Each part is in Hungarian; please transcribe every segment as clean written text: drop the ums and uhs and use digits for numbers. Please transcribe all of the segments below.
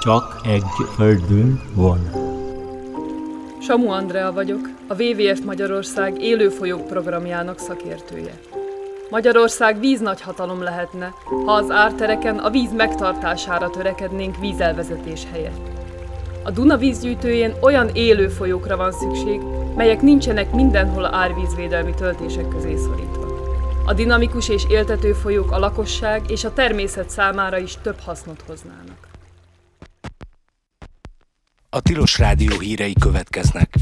Csak egy földünk van. Samu Andrea vagyok, a WWF Magyarország élő folyók programjának szakértője. Magyarország víznagyhatalom lehetne, ha az ártereken a víz megtartására törekednénk vízelvezetés helyett. A Duna vízgyűjtőjén olyan élő folyókra van szükség, melyek nincsenek mindenhol árvízvédelmi töltések közé szorítva. A dinamikus és éltető folyók a lakosság és a természet számára is több hasznot hoznának. A Tilos Rádió hírei következnek.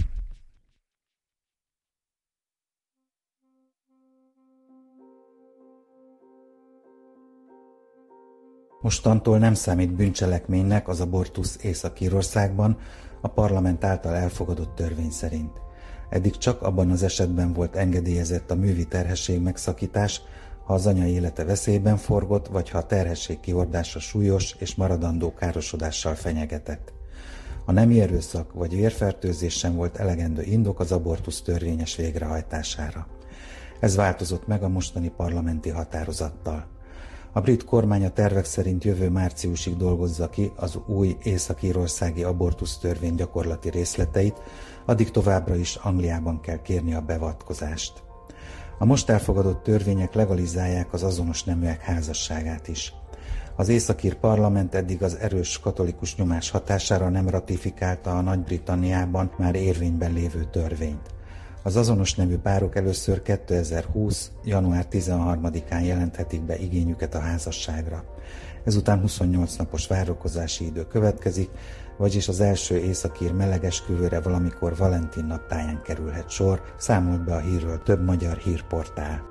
Mostantól nem számít bűncselekménynek az abortusz Észak-Írországban a parlament által elfogadott törvény szerint. Eddig csak abban az esetben volt engedélyezett a művi terhesség megszakítás, ha az anya élete veszélyben forgott, vagy ha a terhesség kihordása súlyos és maradandó károsodással fenyegetett. A nemi erőszak vagy vérfertőzés sem volt elegendő indok az abortusz törvényes végrehajtására. Ez változott meg a mostani parlamenti határozattal. A brit kormány a tervek szerint jövő márciusig dolgozza ki az új észak-írországi abortusz törvény gyakorlati részleteit, addig továbbra is Angliában kell kérni a beavatkozást. A most elfogadott törvények legalizálják az azonos neműek házasságát is. Az északír parlament eddig az erős katolikus nyomás hatására nem ratifikálta a Nagy-Britanniában már érvényben lévő törvényt. Az azonos nemű párok először 2020. január 13-án jelenthetik be igényüket a házasságra. Ezután 28 napos várakozási idő következik, vagyis az első északír melegesküvőre valamikor Valentin naptáján kerülhet sor, számolt be a hírről több magyar hírportál.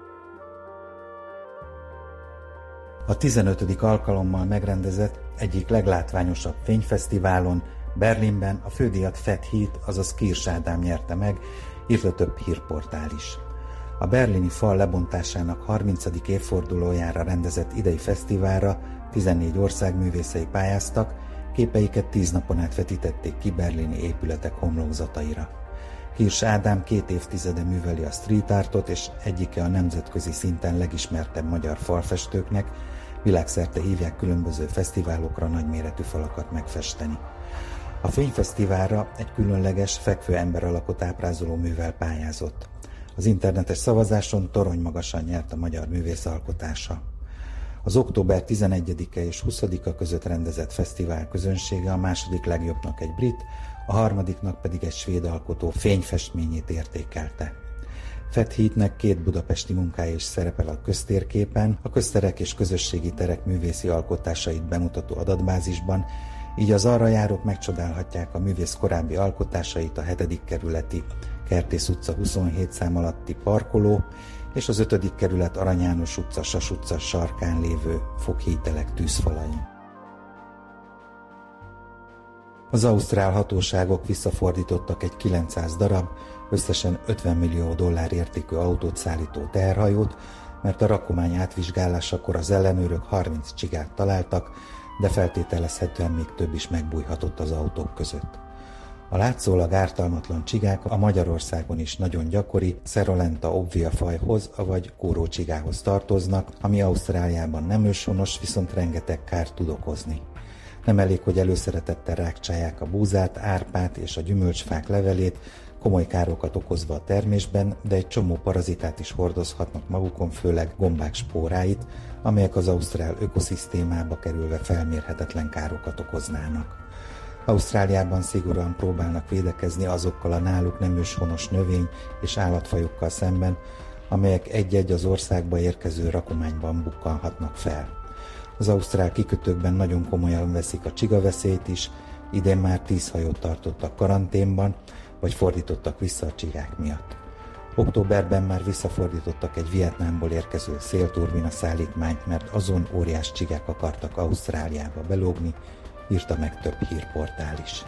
A 15. alkalommal megrendezett egyik leglátványosabb fényfesztiválon, Berlinben a fődíjat Fett Heat, azaz Kirsch Ádám nyerte meg, írta több hírportál is. A berlini fal lebontásának 30. évfordulójára rendezett idei fesztiválra 14 ország művészei pályáztak, képeiket 10 napon át vetítették ki berlini épületek homlokzataira. Kirsch Ádám 2 évtizede műveli a street artot, és egyike a nemzetközi szinten legismertebb magyar falfestőknek, világszerte hívják különböző fesztiválokra nagyméretű falakat megfesteni. A fényfesztiválra egy különleges, fekvő emberalakot ábrázoló művel pályázott. Az internetes szavazáson toronymagasan nyert a magyar művész alkotása. Az október 11-e és 20-a között rendezett fesztivál közönsége a második legjobbnak egy brit, a harmadiknak pedig egy svéd alkotó fényfestményét értékelte. Fett Heatnek 2 budapesti munkája is szerepel a köztérképen, a közterek és közösségi terek művészi alkotásait bemutató adatbázisban, így az arra járók megcsodálhatják a művész korábbi alkotásait a 7. kerületi Kertész utca 27 szám alatti parkoló és az 5. kerület Arany János utca Sas utca sarkán lévő foghítelek tűzfalain. Az ausztrál hatóságok visszafordítottak egy 900 darab, összesen $50 millió értékű autót szállító teherhajót, mert a rakomány átvizsgálásakor az ellenőrök 30 csigát találtak, de feltételezhetően még több is megbújhatott az autók között. A látszólag ártalmatlan csigák a Magyarországon is nagyon gyakori Cerulenta obvia fajhoz, vagy kórócsigához tartoznak, ami Ausztráliában nem őshonos, viszont rengeteg kárt tud okozni. Nem elég, hogy előszeretettel rákcsálják a búzát, árpát és a gyümölcsfák levelét, komoly károkat okozva a termésben, de egy csomó parazitát is hordozhatnak magukon, főleg gombák spóráit, amelyek az ausztrál ökoszisztémába kerülve felmérhetetlen károkat okoznának. Ausztráliában szigorúan próbálnak védekezni azokkal a náluk nem őshonos növény- és állatfajokkal szemben, amelyek egy-egy az országba érkező rakományban bukkanhatnak fel. Az ausztrál kikötőkben nagyon komolyan veszik a csigaveszélyt is, idén már 10 hajót tartottak karanténban, vagy fordítottak vissza a csigák miatt. Októberben már visszafordítottak egy Vietnámból érkező szélturbina szállítmányt, mert azon óriás csigák akartak Ausztráliába belógni, írta meg több hírportál is.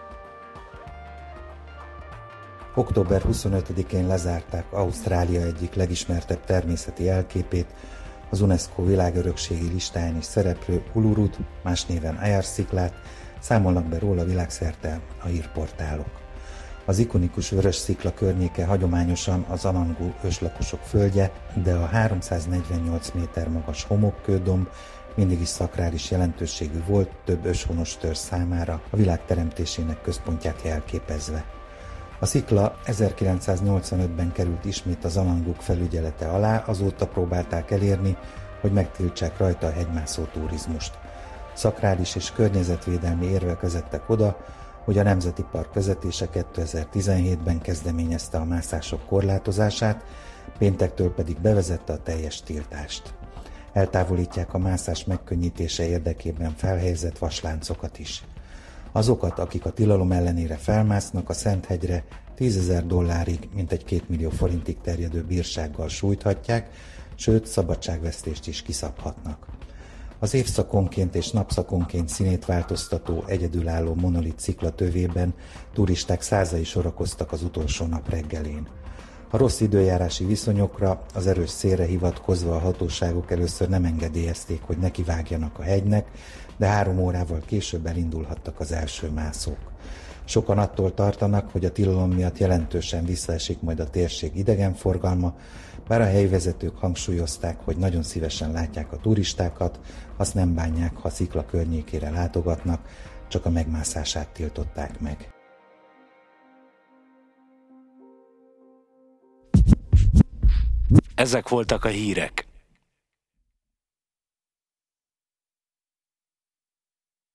Október 25-én lezárták Ausztrália egyik legismertebb természeti jelképét, az UNESCO világörökségi listáján is szereplő Ulurut, más néven Ayar-sziklát, számolnak be róla világszerte a hírportálok. Az ikonikus vörös szikla környéke hagyományosan az Anangu őslakosok földje, de a 348 méter magas homokkődomb mindig is szakrális jelentőségű volt több őshonos törzs számára, a világ teremtésének központját jelképezve. A szikla 1985-ben került ismét az Alanguk felügyelete alá, azóta próbálták elérni, hogy megtiltsák rajta a hegymászó turizmust. Szakrális és környezetvédelmi érvek vezettek oda, hogy a Nemzeti Park vezetése 2017-ben kezdeményezte a mászások korlátozását, péntektől pedig bevezette a teljes tiltást. Eltávolítják a mászás megkönnyítése érdekében felhelyezett vasláncokat is. Azokat, akik a tilalom ellenére felmásznak a Szenthegyre, $10,000, mintegy 2 millió forintig terjedő bírsággal sújthatják, sőt szabadságvesztést is kiszabhatnak. Az évszakonként és napszakonként színét változtató, egyedülálló monolit szikla tövében turisták százai sorakoztak az utolsó nap reggelén. A rossz időjárási viszonyokra, az erős szélre hivatkozva a hatóságok először nem engedélyezték, hogy nekivágjanak a hegynek, de 3 órával később elindulhattak az első mászók. Sokan attól tartanak, hogy a tilalom miatt jelentősen visszaesik majd a térség idegenforgalma, bár a helyi vezetők hangsúlyozták, hogy nagyon szívesen látják a turistákat, azt nem bánják, ha a szikla környékére látogatnak, csak a megmászását tiltották meg. Ezek voltak a hírek.